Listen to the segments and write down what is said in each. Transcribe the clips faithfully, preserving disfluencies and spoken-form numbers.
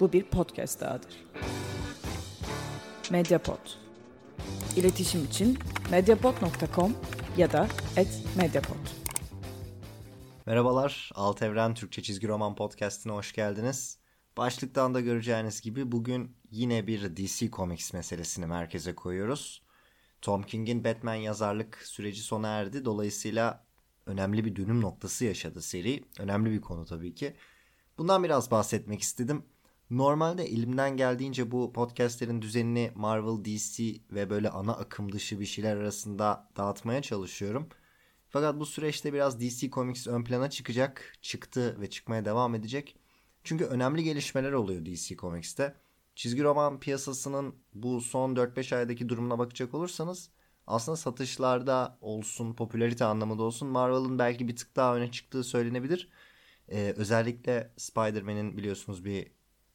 Bu bir podcast dahadır. Mediapod. İletişim için mediapod nokta com ya da et mediapod. Merhabalar, Alt Evren Türkçe Çizgi Roman Podcast'ine hoş geldiniz. Başlıktan da göreceğiniz gibi bugün yine bir D C Comics meselesini merkeze koyuyoruz. Tom King'in Batman yazarlık süreci sona erdi. Dolayısıyla önemli bir dönüm noktası yaşadı seri. Önemli bir konu tabii ki. Bundan biraz bahsetmek istedim. Normalde elimden geldiğince bu podcastlerin düzenini Marvel, D C ve böyle ana akım dışı bir şeyler arasında dağıtmaya çalışıyorum. Fakat bu süreçte biraz D C Comics ön plana çıkacak, çıktı ve çıkmaya devam edecek. Çünkü önemli gelişmeler oluyor D C Comics'te. Çizgi roman piyasasının bu son dört beş aydaki durumuna bakacak olursanız aslında satışlarda olsun, popülarite anlamında olsun Marvel'ın belki bir tık daha öne çıktığı söylenebilir. Ee, özellikle Spider-Man'in biliyorsunuz bir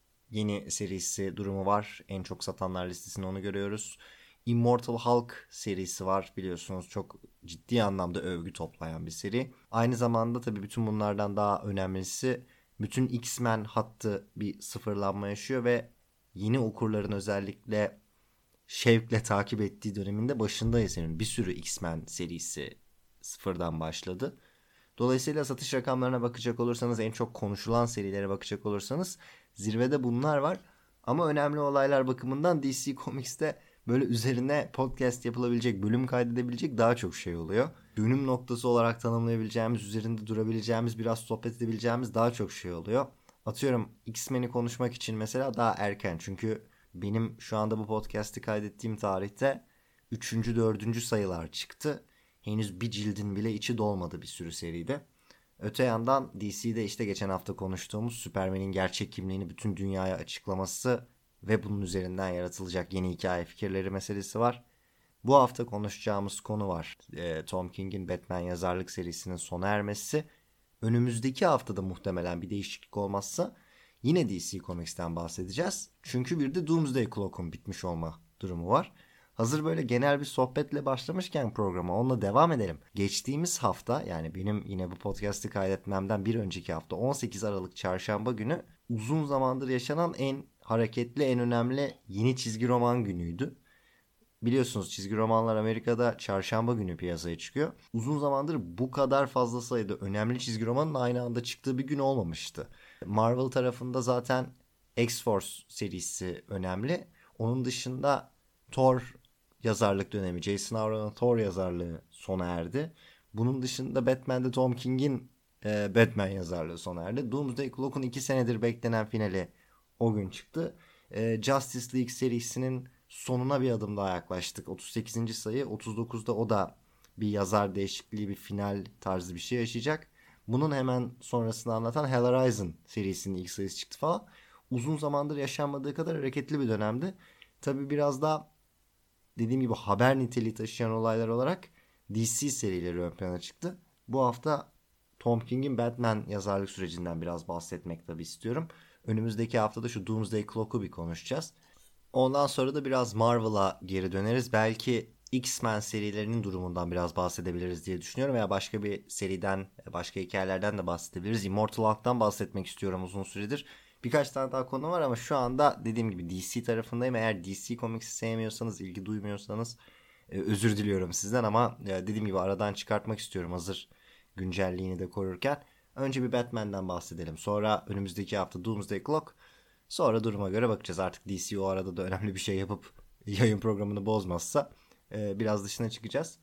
yeni serisi durumu var. En çok satanlar listesinde onu görüyoruz. Immortal Hulk serisi var biliyorsunuz. Çok ciddi anlamda övgü toplayan bir seri. Aynı zamanda tabii bütün bunlardan daha önemlisi bütün X-Men hattı bir sıfırlanma yaşıyor ve yeni okurların özellikle şevkle takip ettiği döneminde başındayız. Yani bir sürü X-Men serisi sıfırdan başladı. Dolayısıyla satış rakamlarına bakacak olursanız, en çok konuşulan serilere bakacak olursanız zirvede bunlar var. Ama önemli olaylar bakımından D C Comics'te böyle üzerine podcast yapılabilecek, bölüm kaydedebilecek daha çok şey oluyor. Dönüm noktası olarak tanımlayabileceğimiz, üzerinde durabileceğimiz, biraz sohbet edebileceğimiz daha çok şey oluyor. Atıyorum X-Men'i konuşmak için mesela daha erken. Çünkü benim şu anda bu podcast'i kaydettiğim tarihte üçüncü dördüncü sayılar çıktı. Henüz bir cildin bile içi dolmadı bir sürü seride. Öte yandan D C'de işte geçen hafta konuştuğumuz Superman'in gerçek kimliğini bütün dünyaya açıklaması ve bunun üzerinden yaratılacak yeni hikaye fikirleri meselesi var. Bu hafta konuşacağımız konu var. E, Tom King'in Batman yazarlık serisinin sona ermesi. Önümüzdeki haftada muhtemelen bir değişiklik olmazsa yine D C Comics'ten bahsedeceğiz. Çünkü bir de Doomsday Clock'un bitmiş olma durumu var. Hazır böyle genel bir sohbetle başlamışken programa onunla devam edelim. Geçtiğimiz hafta, yani benim yine bu podcast'ı kaydetmemden bir önceki hafta on sekiz Aralık Çarşamba günü uzun zamandır yaşanan en hareketli, en önemli yeni çizgi roman günüydü. Biliyorsunuz çizgi romanlar Amerika'da çarşamba günü piyasaya çıkıyor. Uzun zamandır bu kadar fazla sayıda önemli çizgi romanın aynı anda çıktığı bir gün olmamıştı. Marvel tarafında zaten X-Force serisi önemli. Onun dışında Thor yazarlık dönemi, Jason Aaron'ın Thor yazarlığı sona erdi. Bunun dışında Batman'de Tom King'in e, Batman yazarlığı sona erdi. Doomsday Clock'un iki senedir beklenen finali o gün çıktı. E, Justice League serisinin sonuna bir adım daha yaklaştık. otuz sekizinci sayı, otuz dokuzda o da bir yazar değişikliği, bir final tarzı bir şey yaşayacak. Bunun hemen sonrasını anlatan Hellraiser serisinin ilk sayısı çıktı falan. Uzun zamandır yaşanmadığı kadar hareketli bir dönemdi. Tabii biraz daha dediğim gibi haber niteliği taşıyan olaylar olarak D C serileri ön plana çıktı. Bu hafta Tom King'in Batman yazarlık sürecinden biraz bahsetmek tabii istiyorum. Önümüzdeki haftada şu Doomsday Clock'u bir konuşacağız. Ondan sonra da biraz Marvel'a geri döneriz. Belki X-Men serilerinin durumundan biraz bahsedebiliriz diye düşünüyorum. Veya başka bir seriden, başka hikayelerden de bahsedebiliriz. Immortal Hulk'tan bahsetmek istiyorum uzun süredir. Birkaç tane daha konu var ama şu anda dediğim gibi D C tarafındayım. Eğer D C Comics'i sevmiyorsanız, ilgi duymuyorsanız e, özür diliyorum sizden ama e, dediğim gibi aradan çıkartmak istiyorum hazır güncelliğini de korurken. Önce bir Batman'den bahsedelim. Sonra önümüzdeki hafta Doomsday Clock. Sonra duruma göre bakacağız. Artık D C o arada da önemli bir şey yapıp yayın programını bozmazsa e, biraz dışına çıkacağız.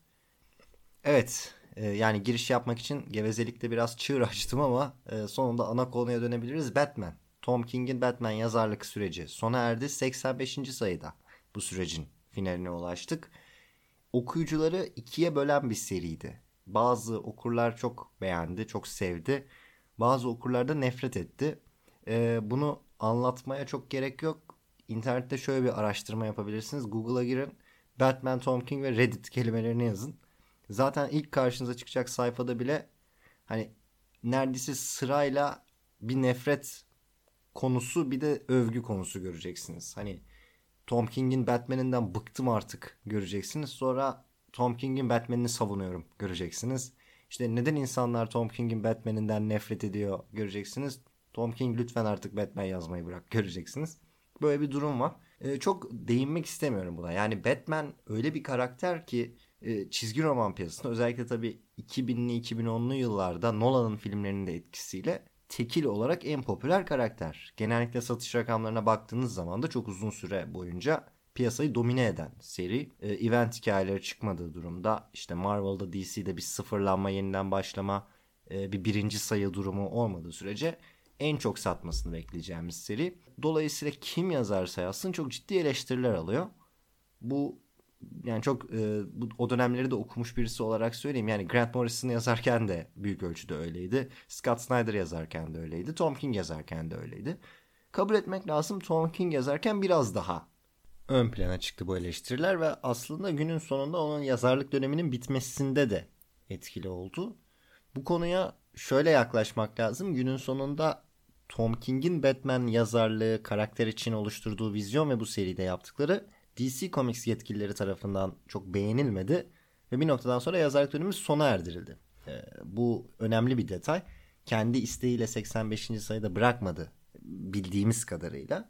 Evet, e, yani giriş yapmak için gevezelikte biraz çığır açtım ama e, sonunda ana konuya dönebiliriz. Batman. Tom King'in Batman yazarlık süreci sona erdi. seksen beşinci sayıda bu sürecin finaline ulaştık. Okuyucuları ikiye bölen bir seriydi. Bazı okurlar çok beğendi, çok sevdi. Bazı okurlar da nefret etti. E, bunu anlatmaya çok gerek yok. İnternette şöyle bir araştırma yapabilirsiniz. Google'a girin. Batman, Tom King ve Reddit kelimelerini yazın. Zaten ilk karşınıza çıkacak sayfada bile hani neredeyse sırayla bir nefret konusu, bir de övgü konusu göreceksiniz. Hani Tom King'in Batman'inden bıktım artık göreceksiniz. Sonra Tom King'in Batman'ini savunuyorum göreceksiniz. İşte neden insanlar Tom King'in Batman'inden nefret ediyor göreceksiniz. Tom King lütfen artık Batman yazmayı bırak, göreceksiniz. Böyle bir durum var. Ee, çok değinmek istemiyorum buna. Yani Batman öyle bir karakter ki e, çizgi roman piyasasında özellikle tabii iki binli iki bin onlu yıllarda Nolan'ın filmlerinin de etkisiyle tekil olarak en popüler karakter. Genellikle satış rakamlarına baktığınız zaman da çok uzun süre boyunca piyasayı domine eden seri. E, event hikayeleri çıkmadığı durumda işte Marvel'da, D C'de bir sıfırlanma, yeniden başlama, e, bir birinci sayı durumu olmadığı sürece en çok satmasını bekleyeceğimiz seri. Dolayısıyla kim yazarsa yazsın çok ciddi eleştiriler alıyor. Bu yani çok e, bu, o dönemleri de okumuş birisi olarak söyleyeyim. Yani Grant Morrison yazarken de büyük ölçüde öyleydi. Scott Snyder yazarken de öyleydi. Tom King yazarken de öyleydi. Kabul etmek lazım, Tom King yazarken biraz daha ön plana çıktı bu eleştiriler ve aslında günün sonunda onun yazarlık döneminin bitmesinde de etkili oldu. Bu konuya şöyle yaklaşmak lazım. Günün sonunda Tom King'in Batman yazarlığı, karakter için oluşturduğu vizyon ve bu seride yaptıkları D C Comics yetkilileri tarafından çok beğenilmedi ve bir noktadan sonra yazarlık dönemi sona erdirildi. Ee, bu önemli bir detay. Kendi isteğiyle seksen beşinci sayıda bırakmadı bildiğimiz kadarıyla.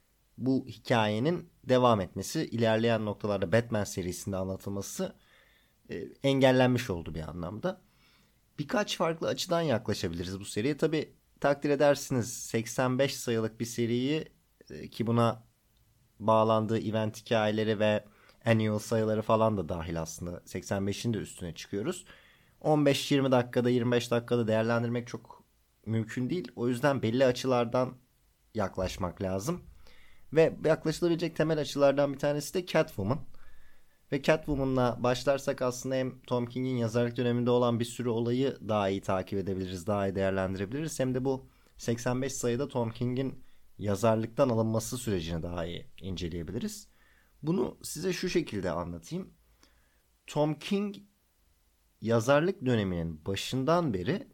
Bu hikayenin devam etmesi, ilerleyen noktalarda Batman serisinde anlatılması e, engellenmiş oldu bir anlamda. Birkaç farklı açıdan yaklaşabiliriz bu seriye. Tabii takdir edersiniz seksen beş sayılık bir seriyi e, ki buna bağlandığı event hikayeleri ve annual sayıları falan da dahil aslında seksen beşin de üstüne çıkıyoruz. on beş yirmi dakikada, yirmi beş dakikada değerlendirmek çok mümkün değil. O yüzden belli açılardan yaklaşmak lazım. Ve yaklaşılabilecek temel açılardan bir tanesi de Catwoman. Ve Catwoman'la başlarsak aslında hem Tom King'in yazarlık döneminde olan bir sürü olayı daha iyi takip edebiliriz, daha iyi değerlendirebiliriz. Hem de bu seksen beş sayıda Tom King'in yazarlıktan alınması sürecini daha iyi inceleyebiliriz. Bunu size şu şekilde anlatayım. Tom King yazarlık döneminin başından beri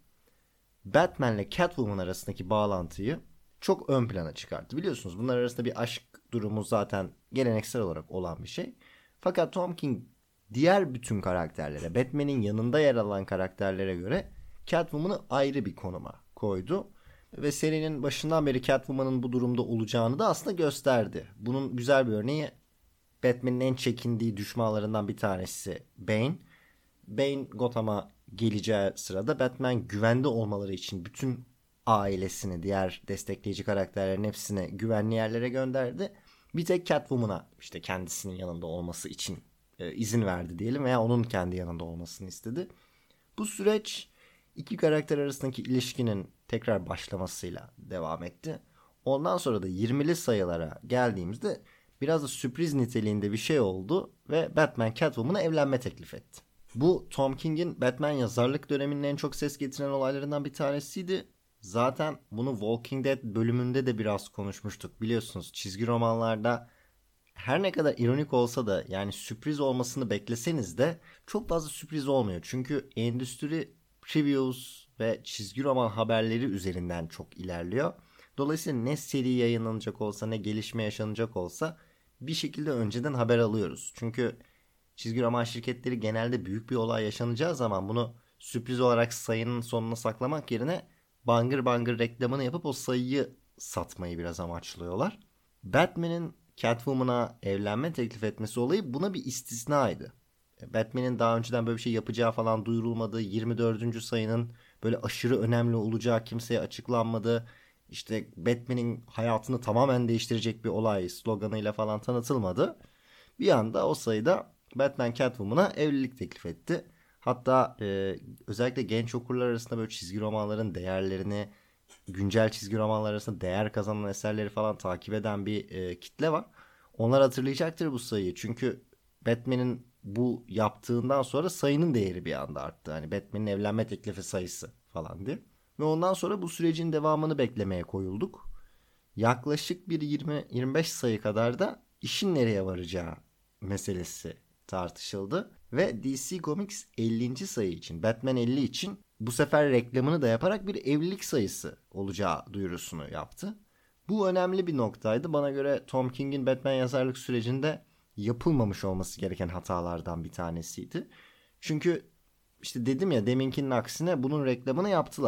Batman ile Catwoman arasındaki bağlantıyı çok ön plana çıkarttı. Biliyorsunuz bunlar arasında bir aşk durumu zaten geleneksel olarak olan bir şey. Fakat Tom King diğer bütün karakterlere, Batman'in yanında yer alan karakterlere göre Catwoman'ı ayrı bir konuma koydu. Ve serinin başından beri Catwoman'ın bu durumda olacağını da aslında gösterdi. Bunun güzel bir örneği Batman'in en çekindiği düşmanlarından bir tanesi Bane. Bane Gotham'a geleceği sırada Batman güvende olmaları için bütün ailesini, diğer destekleyici karakterlerin hepsini güvenli yerlere gönderdi. Bir tek Catwoman'a işte kendisinin yanında olması için e, izin verdi diyelim veya onun kendi yanında olmasını istedi. Bu süreç iki karakter arasındaki ilişkinin tekrar başlamasıyla devam etti. Ondan sonra da yirmili sayılara geldiğimizde biraz da sürpriz niteliğinde bir şey oldu ve Batman Catwoman'a evlenme teklif etti. Bu Tom King'in Batman yazarlık döneminin en çok ses getiren olaylarından bir tanesiydi. Zaten bunu Walking Dead bölümünde de biraz konuşmuştuk. Biliyorsunuz çizgi romanlarda her ne kadar ironik olsa da yani sürpriz olmasını bekleseniz de çok fazla sürpriz olmuyor. Çünkü endüstri previews ve çizgi roman haberleri üzerinden çok ilerliyor. Dolayısıyla ne seri yayınlanacak olsa ne gelişme yaşanacak olsa bir şekilde önceden haber alıyoruz. Çünkü çizgi roman şirketleri genelde büyük bir olay yaşanacağı zaman bunu sürpriz olarak sayının sonuna saklamak yerine bangır bangır reklamını yapıp o sayıyı satmayı biraz amaçlıyorlar. Batman'in Catwoman'a evlenme teklif etmesi olayı buna bir istisnaydı. Batman'in daha önceden böyle bir şey yapacağı falan duyurulmadı. yirmi dördüncü sayının böyle aşırı önemli olacağı kimseye açıklanmadı. İşte Batman'in hayatını tamamen değiştirecek bir olay sloganıyla falan tanıtılmadı. Bir anda o sayıda Batman Catwoman'a evlilik teklif etti. Hatta e, özellikle genç okurlar arasında böyle çizgi romanların değerlerini, güncel çizgi romanlar arasında değer kazanan eserleri falan takip eden bir e, kitle var. Onlar hatırlayacaktır bu sayıyı. Çünkü Batman'in bu yaptığından sonra sayının değeri bir anda arttı. Hani Batman'in evlenme teklifi sayısı falan diye. Ve ondan sonra bu sürecin devamını beklemeye koyulduk. Yaklaşık bir yirmi yirmi beş sayı kadar da işin nereye varacağı meselesi tartışıldı. Ve D C Comics ellinci sayı için, Batman elli için bu sefer reklamını da yaparak bir evlilik sayısı olacağı duyurusunu yaptı. Bu önemli bir noktaydı. Bana göre Tom King'in Batman yazarlık sürecinde yapılmamış olması gereken hatalardan bir tanesiydi. Çünkü işte dedim ya deminkinin aksine bunun reklamını yaptılar.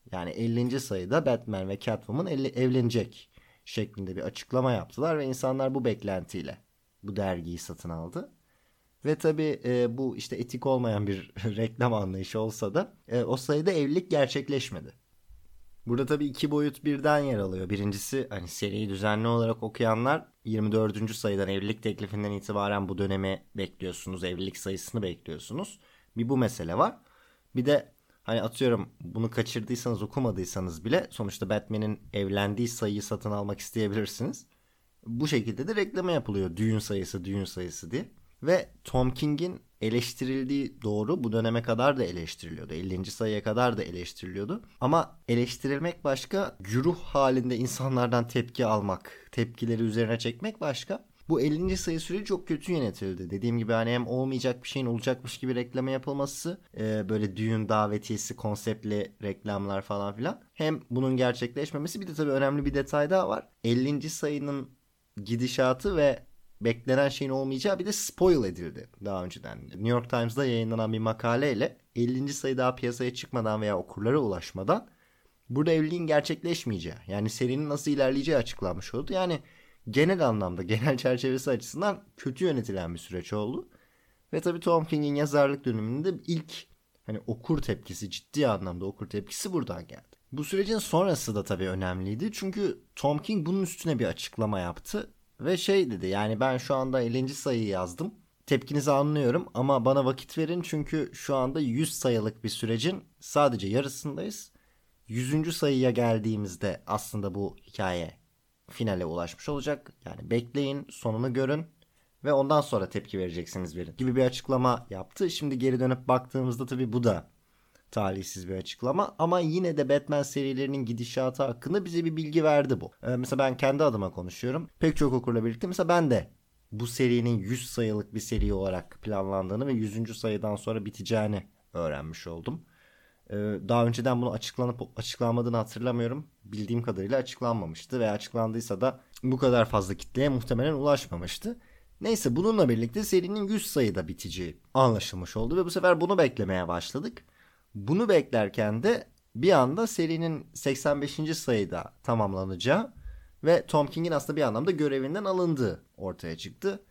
Yani ellinci sayıda Batman ve Catwoman evlenecek şeklinde bir açıklama yaptılar ve insanlar bu beklentiyle bu dergiyi satın aldı. Ve tabii e, bu işte etik olmayan bir reklam anlayışı olsa da e, o sayıda evlilik gerçekleşmedi. Burada tabii iki boyut birden yer alıyor. Birincisi hani seriyi düzenli olarak okuyanlar yirmi dördüncü sayıdan evlilik teklifinden itibaren bu dönemi bekliyorsunuz. Evlilik sayısını bekliyorsunuz. Bir bu mesele var. Bir de hani atıyorum bunu kaçırdıysanız okumadıysanız bile sonuçta Batman'in evlendiği sayıyı satın almak isteyebilirsiniz. Bu şekilde de reklama yapılıyor. Düğün sayısı, düğün sayısı diye. Ve Tom King'in eleştirildiği doğru, bu döneme kadar da eleştiriliyordu. ellinci sayıya kadar da eleştiriliyordu. Ama eleştirilmek başka, güruh halinde insanlardan tepki almak, tepkileri üzerine çekmek başka. Bu ellinci sayı süreci çok kötü yönetildi. Dediğim gibi hani hem olmayacak bir şeyin olacakmış gibi reklama yapılması, e, böyle düğün davetiyesi konseptli reklamlar falan filan. Hem bunun gerçekleşmemesi, bir de tabii önemli bir detay daha var. ellinci sayının gidişatı ve beklenen şeyin olmayacağı bir de spoil edildi daha önceden. New York Times'da yayınlanan bir makaleyle ellinci sayı daha piyasaya çıkmadan veya okurlara ulaşmadan burada evliliğin gerçekleşmeyeceği, yani serinin nasıl ilerleyeceği açıklanmış oldu. Yani genel anlamda, genel çerçevesi açısından kötü yönetilen bir süreç oldu. Ve tabii Tom King'in yazarlık döneminde ilk hani okur tepkisi, ciddi anlamda okur tepkisi buradan geldi. Bu sürecin sonrası da tabii önemliydi. Çünkü Tom King bunun üstüne bir açıklama yaptı. Ve şey dedi, yani ben şu anda ellinci sayıyı yazdım. Tepkinizi anlıyorum ama bana vakit verin çünkü şu anda yüz sayılık bir sürecin sadece yarısındayız. yüzüncü sayıya geldiğimizde aslında bu hikaye finale ulaşmış olacak. Yani bekleyin, sonunu görün ve ondan sonra tepki vereceksiniz verin gibi bir açıklama yaptı. Şimdi geri dönüp baktığımızda tabii bu da talihsiz bir açıklama ama yine de Batman serilerinin gidişatı hakkında bize bir bilgi verdi bu. Ee, mesela ben kendi adıma konuşuyorum. Pek çok okurla birlikte mesela ben de bu serinin yüz sayılık bir seri olarak planlandığını ve yüzüncü sayıdan sonra biteceğini öğrenmiş oldum. Ee, daha önceden bunu açıklanıp açıklanmadığını hatırlamıyorum. Bildiğim kadarıyla açıklanmamıştı ve açıklandıysa da bu kadar fazla kitleye muhtemelen ulaşmamıştı. Neyse, bununla birlikte serinin yüz sayıda biteceği anlaşılmış oldu ve bu sefer bunu beklemeye başladık. Bunu beklerken de bir anda serinin seksen beşinci sayıda tamamlanacağı ve Tom King'in aslında bir anlamda görevinden alındığı ortaya çıktı.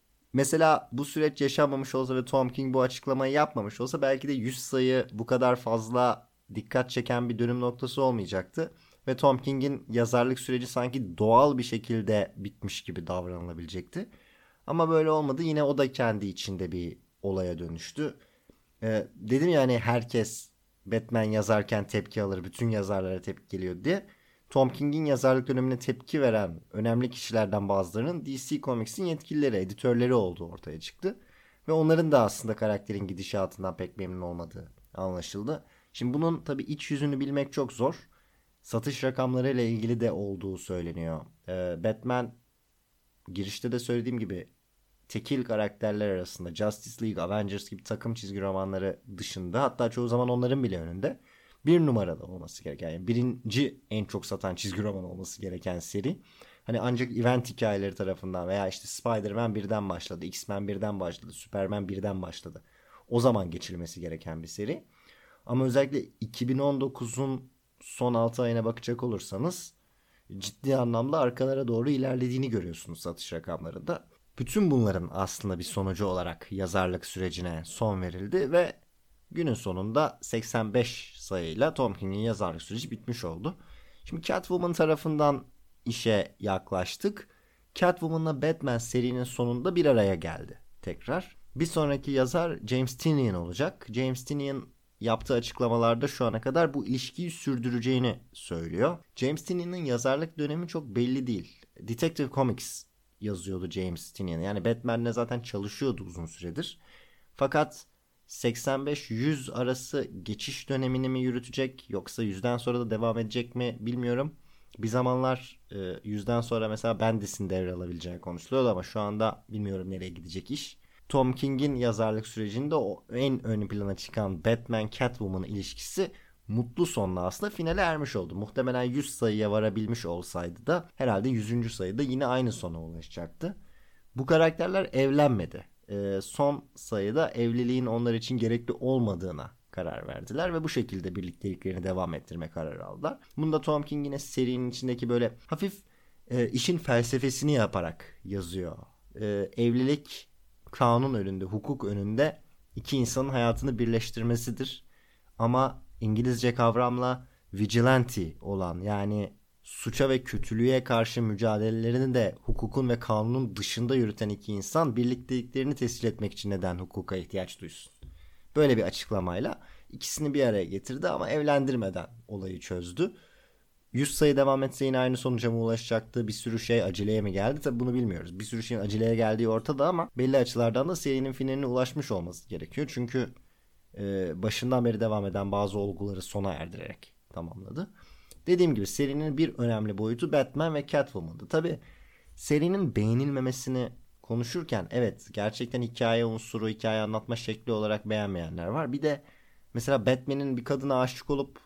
Mesela bu süreç yaşanmamış olsa ve Tom King bu açıklamayı yapmamış olsa belki de yüz sayı bu kadar fazla dikkat çeken bir dönüm noktası olmayacaktı. Ve Tom King'in yazarlık süreci sanki doğal bir şekilde bitmiş gibi davranılabilecekti. Ama böyle olmadı. Yine o da kendi içinde bir olaya dönüştü. Ee, dedim ya hani herkes Batman yazarken tepki alır, bütün yazarlara tepki geliyor diye. Tom King'in yazarlık dönemine tepki veren önemli kişilerden bazılarının D C Comics'in yetkilileri, editörleri olduğu ortaya çıktı. Ve onların da aslında karakterin gidişatından pek memnun olmadığı anlaşıldı. Şimdi bunun tabii iç yüzünü bilmek çok zor. Satış rakamlarıyla ilgili de olduğu söyleniyor. Ee, Batman, girişte de söylediğim gibi, tekil karakterler arasında Justice League, Avengers gibi takım çizgi romanları dışında, hatta çoğu zaman onların bile önünde bir numarada olması gereken, yani birinci en çok satan çizgi roman olması gereken seri. Hani ancak event hikayeleri tarafından veya işte Spider-Man birden başladı, X-Men birden başladı, Superman birden başladı. O zaman geçilmesi gereken bir seri. Ama özellikle iki bin on dokuzun son altı ayına bakacak olursanız ciddi anlamda arkalara doğru ilerlediğini görüyorsunuz satış rakamlarında. Bütün bunların aslında bir sonucu olarak yazarlık sürecine son verildi ve günün sonunda seksen beş sayıyla Tom King'in yazarlık süreci bitmiş oldu. Şimdi Catwoman tarafından işe yaklaştık. Catwoman'la Batman serinin sonunda bir araya geldi tekrar. Bir sonraki yazar James Tynion olacak. James Tynion yaptığı açıklamalarda şu ana kadar bu ilişkiyi sürdüreceğini söylüyor. James Tynion'ın yazarlık dönemi çok belli değil. Detective Comics yazıyordu James Tynion. Yani Batman'le zaten çalışıyordu uzun süredir. Fakat seksen beş yüz arası geçiş dönemini mi yürütecek yoksa yüzden sonra da devam edecek mi bilmiyorum. Bir zamanlar yüzden sonra mesela Bendis'in devralabileceği konuşuluyordu ama şu anda bilmiyorum nereye gidecek iş. Tom King'in yazarlık sürecinde o en ön plana çıkan Batman-Catwoman ilişkisi mutlu sonla aslında finale ermiş oldu. Muhtemelen yüz sayıya varabilmiş olsaydı da herhalde yüzüncü sayıda yine aynı sona ulaşacaktı. Bu karakterler evlenmedi. Ee, son sayıda evliliğin onlar için gerekli olmadığına karar verdiler ve bu şekilde birlikteliklerini devam ettirme kararı aldılar. Bunda Tom King yine serinin içindeki böyle hafif e, işin felsefesini yaparak yazıyor. E, evlilik kanun önünde, hukuk önünde iki insanın hayatını birleştirmesidir. Ama İngilizce kavramla vigilante olan, yani suça ve kötülüğe karşı mücadelelerini de hukukun ve kanunun dışında yürüten iki insan birlikteliklerini tescil etmek için neden hukuka ihtiyaç duysun? Böyle bir açıklamayla ikisini bir araya getirdi ama evlendirmeden olayı çözdü. yüz sayı devam etse yine aynı sonuca mı ulaşacaktı? Bir sürü şey aceleye mi geldi? Tabii bunu bilmiyoruz. Bir sürü şeyin aceleye geldiği ortada ama belli açılardan da serinin finaline ulaşmış olması gerekiyor. Çünkü e, başından beri devam eden bazı olguları sona erdirerek tamamladı. Dediğim gibi serinin bir önemli boyutu Batman ve Catwoman'dı. Tabii serinin beğenilmemesini konuşurken evet gerçekten hikaye unsuru, hikaye anlatma şekli olarak beğenmeyenler var. Bir de mesela Batman'in bir kadına aşık olup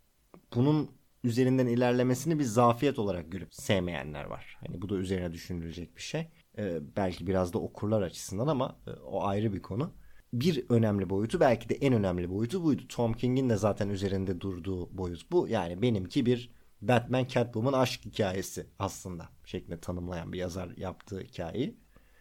bunun üzerinden ilerlemesini bir zafiyet olarak görüp sevmeyenler var. Hani bu da üzerine düşünülecek bir şey. Ee, belki biraz da okurlar açısından ama e, o ayrı bir konu. Bir önemli boyutu, belki de en önemli boyutu buydu. Tom King'in de zaten üzerinde durduğu boyut bu. Yani benimki bir Batman Catwoman aşk hikayesi aslında şeklinde tanımlayan bir yazar yaptığı hikayeyi.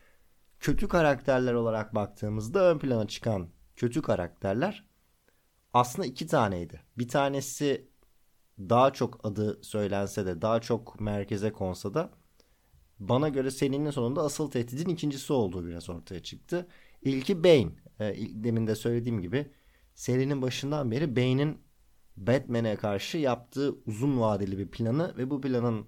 Kötü karakterler olarak baktığımızda ön plana çıkan kötü karakterler aslında iki taneydi. Bir tanesi daha çok adı söylense de, daha çok merkeze konsa da bana göre serinin sonunda asıl tehdidin ikincisi olduğu biraz ortaya çıktı. İlki Bane. E, demin de söylediğim gibi serinin başından beri Bane'in Batman'e karşı yaptığı uzun vadeli bir planı ve bu planın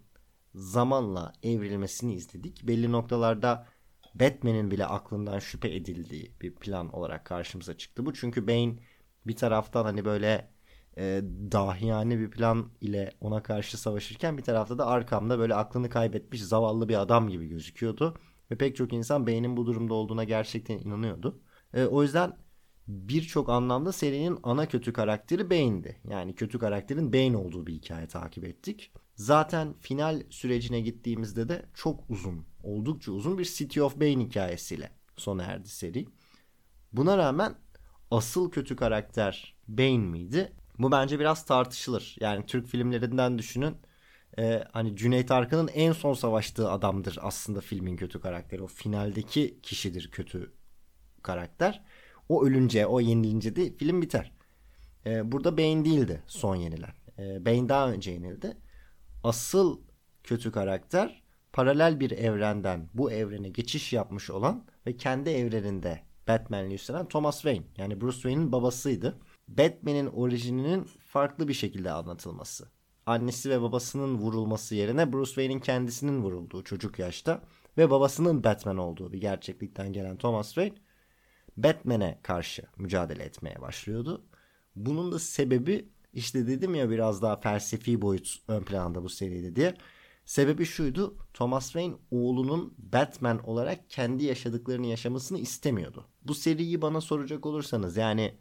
zamanla evrilmesini izledik. Belli noktalarda Batman'in bile aklından şüphe edildiği bir plan olarak karşımıza çıktı bu. Çünkü Bane bir taraftan hani böyle e, dahiyane bir plan ile ona karşı savaşırken bir tarafta da arkamda böyle aklını kaybetmiş zavallı bir adam gibi gözüküyordu. Ve pek çok insan Bane'in bu durumda olduğuna gerçekten inanıyordu. E, o yüzden birçok anlamda serinin ana kötü karakteri Bane'di. Yani kötü karakterin Bane olduğu bir hikaye takip ettik. Zaten final sürecine gittiğimizde de çok uzun, oldukça uzun bir City of Bane hikayesiyle sona erdi seri. Buna rağmen asıl kötü karakter Bane miydi? Bu bence biraz tartışılır. Yani Türk filmlerinden düşünün. Ee, hani Cüneyt Arkın'ın en son savaştığı adamdır aslında filmin kötü karakteri. O finaldeki kişidir kötü karakter. O ölünce, o yenilince de film biter. Ee, burada Bane değildi son yenilen. Ee, Bane daha önce yenildi. Asıl kötü karakter paralel bir evrenden bu evrene geçiş yapmış olan ve kendi evreninde Batman'le üstlenen Thomas Wayne. Yani Bruce Wayne'in babasıydı. Batman'in orijininin farklı bir şekilde anlatılması. Annesi ve babasının vurulması yerine Bruce Wayne'in kendisinin vurulduğu çocuk yaşta ve babasının Batman olduğu bir gerçeklikten gelen Thomas Wayne Batman'e karşı mücadele etmeye başlıyordu. Bunun da sebebi işte dedim ya biraz daha felsefi boyut ön planda bu seride diye. Sebebi şuydu: Thomas Wayne oğlunun Batman olarak kendi yaşadıklarını yaşamasını istemiyordu. Bu seriyi bana soracak olursanız yani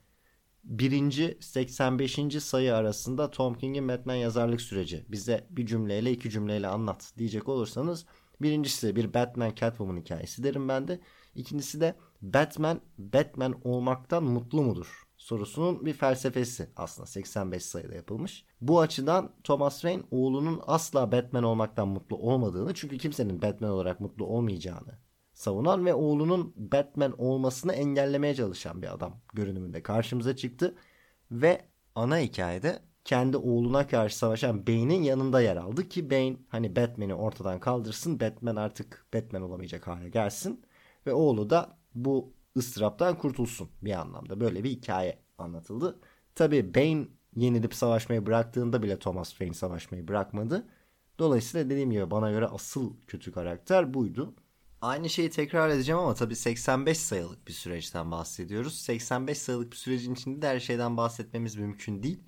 birinci seksen beşinci sayı arasında Tom King'in Batman yazarlık süreci bize bir cümleyle iki cümleyle anlat diyecek olursanız birincisi bir Batman Catwoman hikayesi derim ben de. İkincisi de Batman Batman olmaktan mutlu mudur sorusunun bir felsefesi aslında seksen beş sayıda yapılmış. Bu açıdan Thomas Wayne oğlunun asla Batman olmaktan mutlu olmadığını, çünkü kimsenin Batman olarak mutlu olmayacağını savunan ve oğlunun Batman olmasını engellemeye çalışan bir adam görünümünde karşımıza çıktı. Ve ana hikayede kendi oğluna karşı savaşan Bane'in yanında yer aldı ki Bane hani Batman'i ortadan kaldırsın, Batman artık Batman olamayacak hale gelsin ve oğlu da bu ıstıraptan kurtulsun bir anlamda. Böyle bir hikaye anlatıldı. Tabii Bane yenilip savaşmayı bıraktığında bile Thomas Wayne savaşmayı bırakmadı. Dolayısıyla dediğim gibi bana göre asıl kötü karakter buydu. Aynı şeyi tekrar edeceğim ama tabii seksen beş sayılık bir süreçten bahsediyoruz. seksen beş sayılık bir sürecin içinde de her şeyden bahsetmemiz mümkün değil.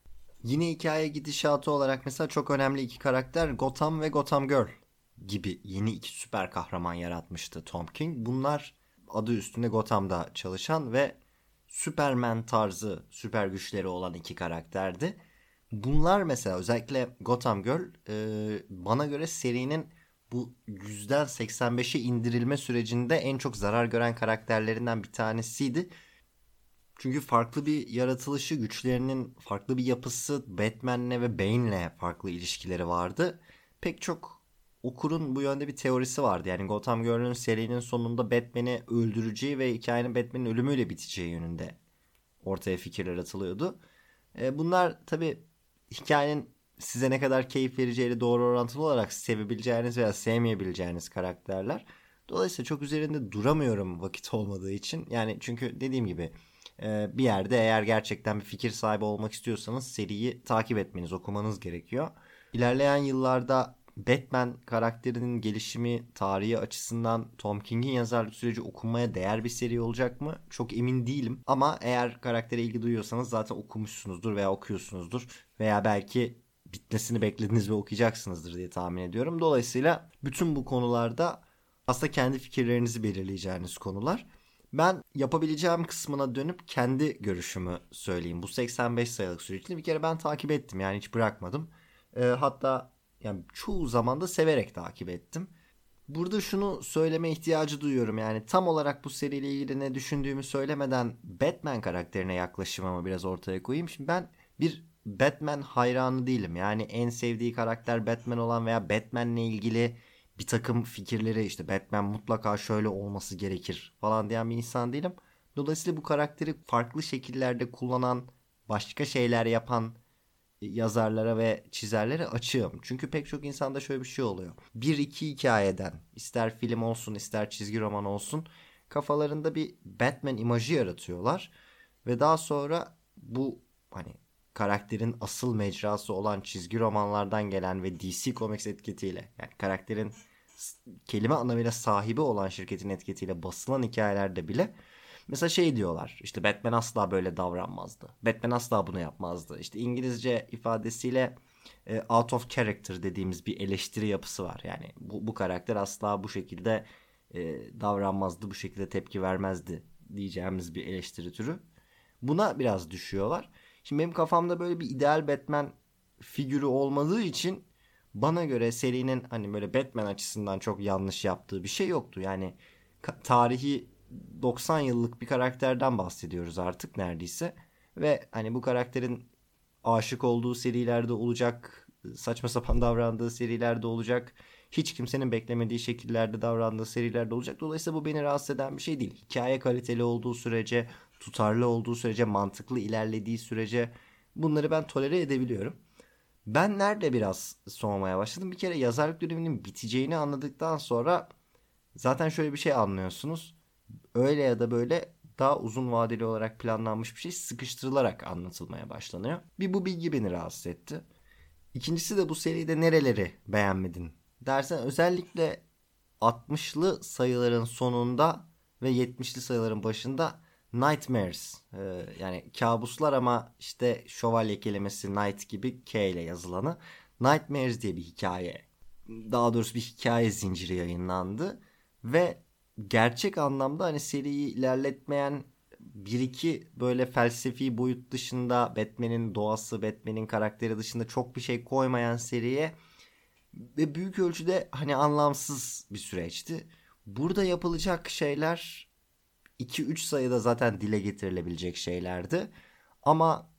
Yine hikaye gidişatı olarak mesela çok önemli iki karakter Gotham ve Gotham Girl gibi yeni iki süper kahraman yaratmıştı Tom King. Bunlar adı üstünde Gotham'da çalışan ve Superman tarzı süper güçleri olan iki karakterdi. Bunlar mesela özellikle Gotham Girl e, bana göre serinin bu yüzden seksen beşe indirilme sürecinde en çok zarar gören karakterlerinden bir tanesiydi. Çünkü farklı bir yaratılışı, güçlerinin farklı bir yapısı, Batman'le ve Bane'le farklı ilişkileri vardı. Pek çok okurun bu yönde bir teorisi vardı. Yani Gotham Girl'ün serinin sonunda Batman'i öldüreceği ve hikayenin Batman'in ölümüyle biteceği yönünde ortaya fikirler atılıyordu. E, bunlar tabii hikayenin size ne kadar keyif vereceğiyle doğru orantılı olarak sevebileceğiniz veya sevmeyebileceğiniz karakterler. Dolayısıyla çok üzerinde duramıyorum vakit olmadığı için. Yani çünkü dediğim gibi bir yerde eğer gerçekten bir fikir sahibi olmak istiyorsanız seriyi takip etmeniz, okumanız gerekiyor. İlerleyen yıllarda Batman karakterinin gelişimi tarihi açısından Tom King'in yazarlık süreci okunmaya değer bir seri olacak mı? Çok emin değilim. Ama eğer karaktere ilgi duyuyorsanız zaten okumuşsunuzdur veya okuyorsunuzdur. Veya belki bitmesini beklediniz ve okuyacaksınızdır diye tahmin ediyorum. Dolayısıyla bütün bu konularda aslında kendi fikirlerinizi belirleyeceğiniz konular. Ben yapabileceğim kısmına dönüp kendi görüşümü söyleyeyim. Bu seksen beş sayılık sürecini bir kere ben takip ettim. Yani hiç bırakmadım. E, hatta yani çoğu zaman da severek takip ettim. Burada şunu söyleme ihtiyacı duyuyorum. Yani tam olarak bu seriyle ilgili ne düşündüğümü söylemeden Batman karakterine yaklaşımımı biraz ortaya koyayım. Şimdi ben bir Batman hayranı değilim. Yani en sevdiği karakter Batman olan veya Batman'le ilgili bir takım fikirleri, işte Batman mutlaka şöyle olması gerekir falan diyen bir insan değilim. Dolayısıyla bu karakteri farklı şekillerde kullanan, başka şeyler yapan yazarlara ve çizerlere açığım. Çünkü pek çok insanda şöyle bir şey oluyor. Bir iki hikayeden, ister film olsun ister çizgi roman olsun, kafalarında bir Batman imajı yaratıyorlar. Ve daha sonra bu hani karakterin asıl mecrası olan çizgi romanlardan gelen ve D C Comics etiketiyle, yani karakterin kelime anlamıyla sahibi olan şirketin etiketiyle basılan hikayelerde bile mesela şey diyorlar, işte Batman asla böyle davranmazdı. Batman asla bunu yapmazdı. İşte İngilizce ifadesiyle e, out of character dediğimiz bir eleştiri yapısı var. Yani bu, bu karakter asla bu şekilde e, davranmazdı, bu şekilde tepki vermezdi diyeceğimiz bir eleştiri türü. Buna biraz düşüyorlar. Şimdi benim kafamda böyle bir ideal Batman figürü olmadığı için bana göre serinin hani böyle Batman açısından çok yanlış yaptığı bir şey yoktu. Yani ka- tarihi doksan yıllık bir karakterden bahsediyoruz artık neredeyse. Ve hani bu karakterin aşık olduğu serilerde olacak, saçma sapan davrandığı serilerde olacak, hiç kimsenin beklemediği şekillerde davrandığı serilerde olacak. Dolayısıyla bu beni rahatsız eden bir şey değil. Hikaye kaliteli olduğu sürece, tutarlı olduğu sürece, mantıklı ilerlediği sürece bunları ben tolere edebiliyorum. Ben nerede biraz soğumaya başladım? Bir kere yazarlık döneminin biteceğini anladıktan sonra zaten şöyle bir şey anlıyorsunuz. Öyle ya da böyle daha uzun vadeli olarak planlanmış bir şey sıkıştırılarak anlatılmaya başlanıyor. Bir bu bilgi beni rahatsız etti. İkincisi de bu seride nereleri beğenmedin dersen, özellikle altmışlı sayıların sonunda ve yetmişli sayıların başında Nightmares, e, yani kabuslar ama işte şövalye kelimesi Night gibi K ile yazılanı, Nightmares diye bir hikaye, daha doğrusu bir hikaye zinciri yayınlandı ve gerçek anlamda hani seriyi ilerletmeyen bir iki böyle felsefi boyut dışında, Batman'in doğası, Batman'in karakteri dışında çok bir şey koymayan seriye ve büyük ölçüde hani anlamsız bir süreçti. Burada yapılacak şeyler iki üç sayıda zaten dile getirilebilecek şeylerdi. Ama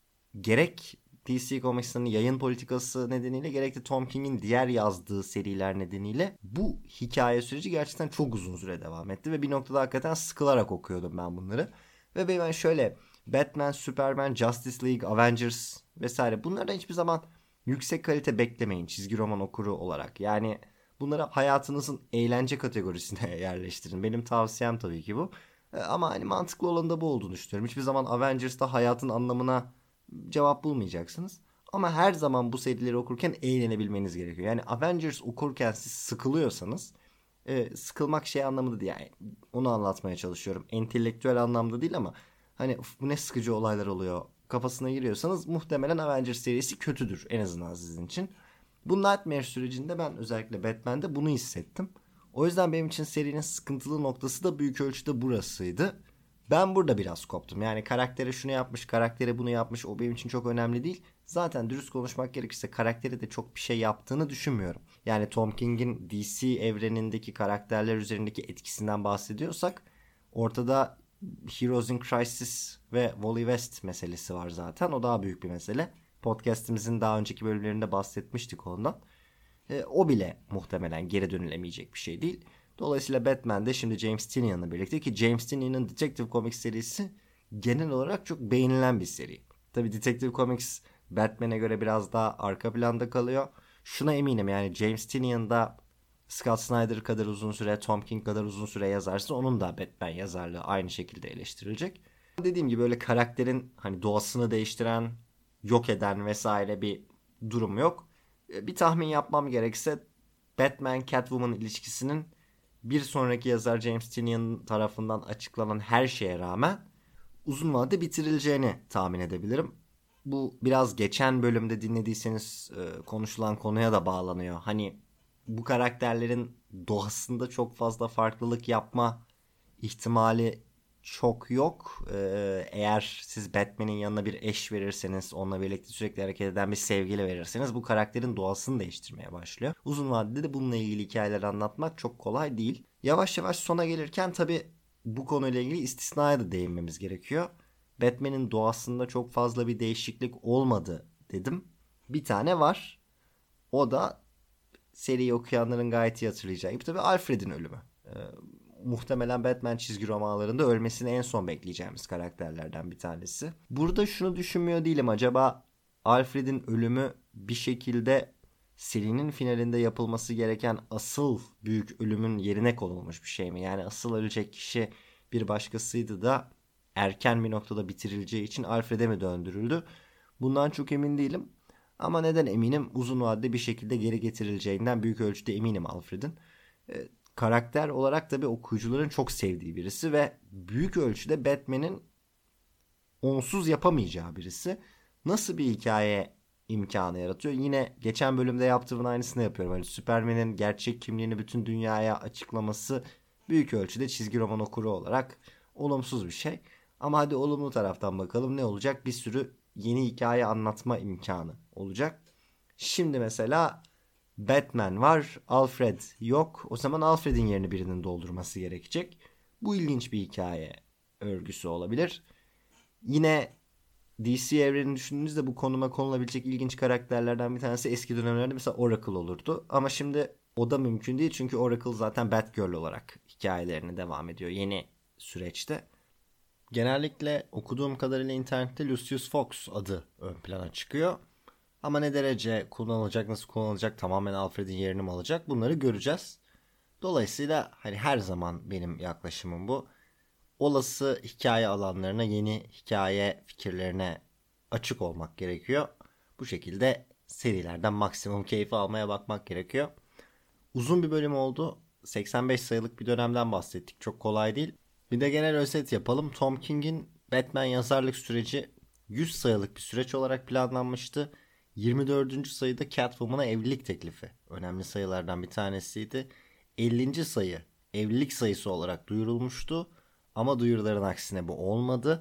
gerek D C Comics'ın yayın politikası nedeniyle gerek de Tom King'in diğer yazdığı seriler nedeniyle bu hikaye süreci gerçekten çok uzun süre devam etti ve bir noktada hakikaten sıkılarak okuyordum ben bunları. Ve ben şöyle Batman, Superman, Justice League, Avengers vesaire bunlardan hiçbir zaman yüksek kalite beklemeyin çizgi roman okuru olarak. Yani bunları hayatınızın eğlence kategorisine yerleştirin. Benim tavsiyem tabii ki bu. Ama hani mantıklı olan da bu olduğunu düşünüyorum. Hiçbir zaman Avengers'ta hayatın anlamına cevap bulmayacaksınız. Ama her zaman bu serileri okurken eğlenebilmeniz gerekiyor. Yani Avengers okurken siz sıkılıyorsanız, e, sıkılmak şey anlamında değil. Yani onu anlatmaya çalışıyorum. Entelektüel anlamda değil ama hani bu ne sıkıcı olaylar oluyor kafasına giriyorsanız muhtemelen Avengers serisi kötüdür en azından sizin için. Bu Nightmare sürecinde ben özellikle Batman'de bunu hissettim. O yüzden benim için serinin sıkıntılı noktası da büyük ölçüde burasıydı. Ben burada biraz koptum. Yani karaktere şunu yapmış, karaktere bunu yapmış, o benim için çok önemli değil. Zaten dürüst konuşmak gerekirse karaktere de çok bir şey yaptığını düşünmüyorum. Yani Tom King'in D C evrenindeki karakterler üzerindeki etkisinden bahsediyorsak ortada Heroes in Crisis ve Wally West meselesi var zaten. O daha büyük bir mesele. Podcast'imizin daha önceki bölümlerinde bahsetmiştik ondan. E, o bile muhtemelen geri dönülemeyecek bir şey değil. Dolayısıyla Batman'de şimdi James Tynion'la birlikte, ki James Tynion'ın Detective Comics serisi genel olarak çok beğenilen bir seri. Tabii Detective Comics Batman'e göre biraz daha arka planda kalıyor. Şuna eminim, yani James Tynion'da Scott Snyder kadar uzun süre, Tom King kadar uzun süre yazarsa onun da Batman yazarlığı aynı şekilde eleştirilecek. Dediğim gibi öyle karakterin hani doğasını değiştiren, yok eden vesaire bir durum yok. Bir tahmin yapmam gerekse Batman Catwoman ilişkisinin bir sonraki yazar James Tynion tarafından açıklanan her şeye rağmen uzun vadede bitirileceğini tahmin edebilirim. Bu biraz geçen bölümde dinlediyseniz e, konuşulan konuya da bağlanıyor. Hani bu karakterlerin doğasında çok fazla farklılık yapma ihtimali çok yok. Ee, eğer siz Batman'in yanına bir eş verirseniz, onunla birlikte sürekli hareket eden bir sevgili verirseniz bu karakterin doğasını değiştirmeye başlıyor. Uzun vadede de bununla ilgili hikayeler anlatmak çok kolay değil. Yavaş yavaş sona gelirken tabii bu konuyla ilgili istisnaya da değinmemiz gerekiyor. Batman'in doğasında çok fazla bir değişiklik olmadı dedim. Bir tane var. O da seriyi okuyanların gayet iyi hatırlayacağı gibi tabii Alfred'in ölümü. Ee, muhtemelen Batman çizgi romanlarında ölmesini en son bekleyeceğimiz karakterlerden bir tanesi. Burada şunu düşünmüyor değilim. Acaba Alfred'in ölümü bir şekilde serinin finalinde yapılması gereken asıl büyük ölümün yerine konulmuş bir şey mi? Yani asıl ölecek kişi bir başkasıydı da erken bir noktada bitirileceği için Alfred'e mi döndürüldü? Bundan çok emin değilim. Ama neden eminim? Uzun vadede bir şekilde geri getirileceğinden büyük ölçüde eminim Alfred'in. Ee, karakter olarak tabii okuyucuların çok sevdiği birisi ve büyük ölçüde Batman'in onsuz yapamayacağı birisi. Nasıl bir hikaye imkanı yaratıyor? Yine geçen bölümde yaptığımın aynısını yapıyorum. Hani Superman'in gerçek kimliğini bütün dünyaya açıklaması büyük ölçüde çizgi roman okuru olarak olumsuz bir şey. Ama hadi olumlu taraftan bakalım ne olacak? Bir sürü yeni hikaye anlatma imkanı olacak. Şimdi mesela Batman var, Alfred yok. O zaman Alfred'in yerini birinin doldurması gerekecek. Bu ilginç bir hikaye örgüsü olabilir. Yine D C evrenini düşündüğünüzde bu konuma konulabilecek ilginç karakterlerden bir tanesi eski dönemlerde mesela Oracle olurdu. Ama şimdi o da mümkün değil çünkü Oracle zaten Batgirl olarak hikayelerine devam ediyor yeni süreçte. Genellikle okuduğum kadarıyla internette Lucius Fox adı ön plana çıkıyor. Ama ne derece kullanılacak, nasıl kullanılacak, tamamen Alfred'in yerini mi alacak bunları göreceğiz. Dolayısıyla hani her zaman benim yaklaşımım bu. Olası hikaye alanlarına, yeni hikaye fikirlerine açık olmak gerekiyor. Bu şekilde serilerden maksimum keyif almaya bakmak gerekiyor. Uzun bir bölüm oldu. seksen beş sayılık bir dönemden bahsettik. Çok kolay değil. Bir de genel özet yapalım. Tom King'in Batman yazarlık süreci yüz sayılık bir süreç olarak planlanmıştı. yirmi dördüncü sayıda Catwoman'a evlilik teklifi önemli sayılardan bir tanesiydi. ellinci sayı evlilik sayısı olarak duyurulmuştu. Ama duyuruların aksine bu olmadı.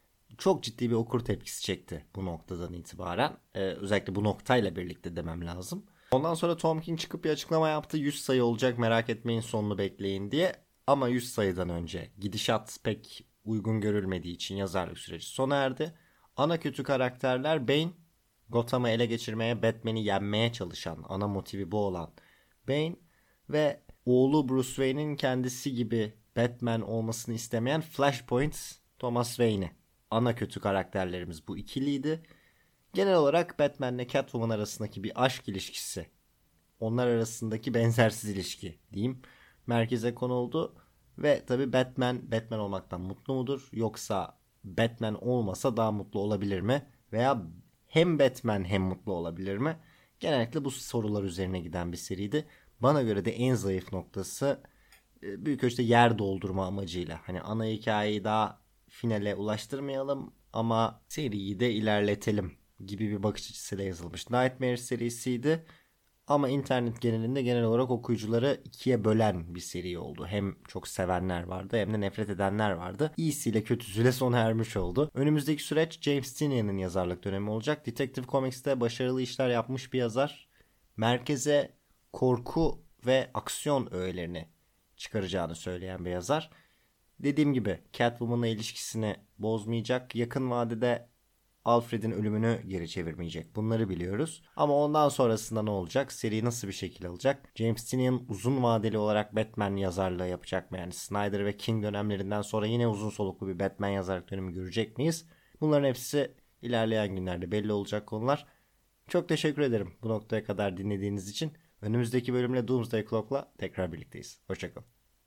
Çok ciddi bir okur tepkisi çekti bu noktadan itibaren. Ee, özellikle bu noktayla birlikte demem lazım. Ondan sonra Tom King çıkıp bir açıklama yaptı. yüz sayı olacak, merak etmeyin, sonunu bekleyin diye. Ama yüz sayıdan önce gidişat pek uygun görülmediği için yazarlık süreci sona erdi. Ana kötü karakterler Bane, Gotham'ı ele geçirmeye, Batman'i yenmeye çalışan, ana motivi bu olan Bane ve oğlu Bruce Wayne'in kendisi gibi Batman olmasını istemeyen Flashpoint Thomas Wayne. Ana kötü karakterlerimiz bu ikiliydi. Genel olarak Batman ile Catwoman arasındaki bir aşk ilişkisi, onlar arasındaki benzersiz ilişki diyeyim, merkeze konuldu. Ve tabii Batman, Batman olmaktan mutlu mudur? Yoksa Batman olmasa daha mutlu olabilir mi? Veya hem Batman hem mutlu olabilir mi? Genellikle bu sorular üzerine giden bir seriydi. Bana göre de en zayıf noktası büyük ölçüde yer doldurma amacıyla. Hani ana hikayeyi daha finale ulaştırmayalım ama seriyi de ilerletelim gibi bir bakış açısıyla yazılmış Nightmare serisiydi. Ama internet genelinde genel olarak okuyucuları ikiye bölen bir seri oldu. Hem çok sevenler vardı hem de nefret edenler vardı. İyisiyle kötüsüyle sona ermiş oldu. Önümüzdeki süreç James Tynion'ın yazarlık dönemi olacak. Detective Comics'te başarılı işler yapmış bir yazar. Merkeze korku ve aksiyon öğelerini çıkaracağını söyleyen bir yazar. dediğim gibi Catwoman'la ilişkisini bozmayacak. Yakın vadede Alfred'in ölümünü geri çevirmeyecek. Bunları biliyoruz. Ama ondan sonrasında ne olacak? Seri nasıl bir şekil alacak? James Tynion uzun vadeli olarak Batman yazarlığı yapacak mı? Yani Snyder ve King dönemlerinden sonra yine uzun soluklu bir Batman yazarlık dönemi görecek miyiz? Bunların hepsi ilerleyen günlerde belli olacak konular. Çok teşekkür ederim bu noktaya kadar dinlediğiniz için. Önümüzdeki bölümle Doomsday Clock'la tekrar birlikteyiz. Hoşçakalın.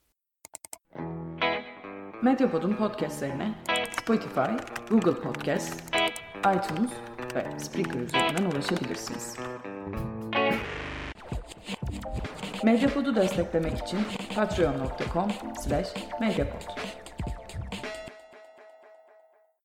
Medyapod'un podcastlerine Spotify, Google Podcast, iTunes ve Spreaker üzerinden ulaşabilirsiniz. Medyapod'u desteklemek için patreon nokta com slash medyapod.